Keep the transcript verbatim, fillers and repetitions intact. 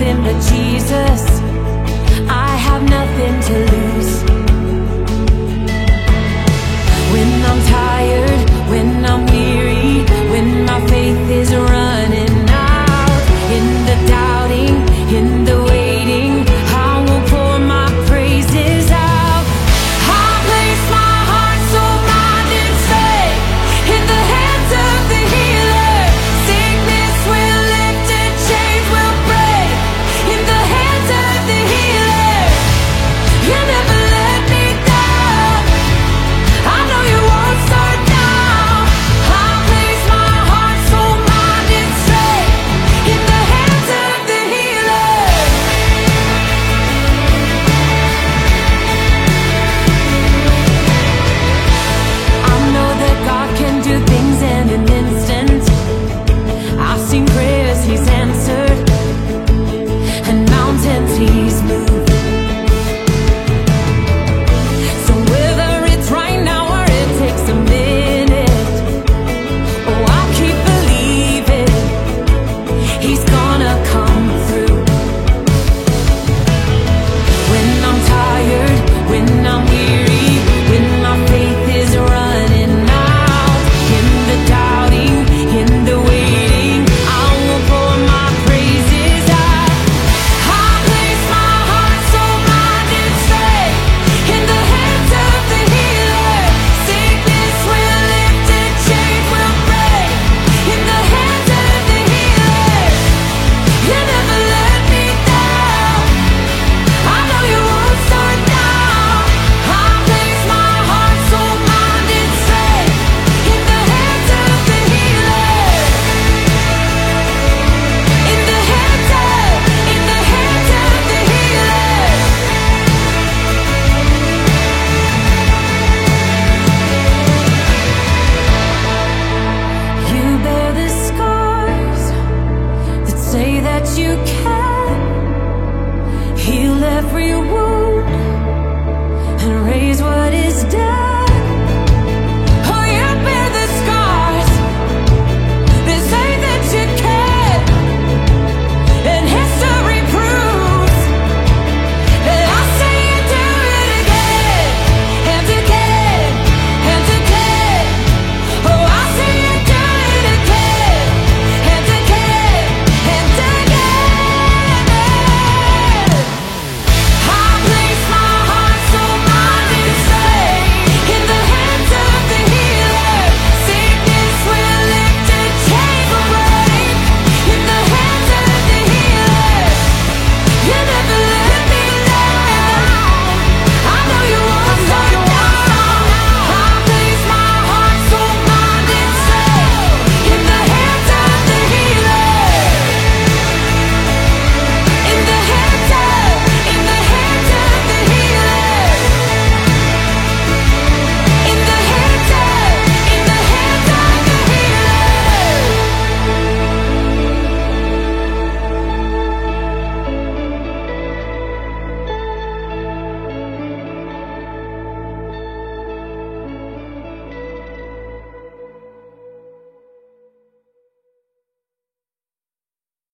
nothing but Jesus. I have nothing to lose. When I'm tired, when I'm weary, when my faith is running out, in the doubting, in the waiting, I will pour my praises out. I place my heart, soul, mind, and faith in the hands of the healer. Sickness will lift and chains will break in the hands of the healer. You never let me down. I know you won't start now. I place my heart, soul, mind, and faith in the hands of the healer. I know that God can do things in an instant. I've seen prayers He's answered and mountains He's moved. So whether it's right now or it takes a minute, oh, I'll keep believing He's gonna come through. When I'm tired, when I'm weary, when my faith is running out, in the doubting, in the waiting, I will pour my praises out. I place my heart, soul, mind, and faith in the hands of the healer. Sickness will lift and chains will break in the hands of the healer. You never let me down. I know you won't start now. I place my heart, soul, mind, and faith in the hands of the healer. In the hands of, in the hands of the healer. You bear the scars that say that you can heal every wound.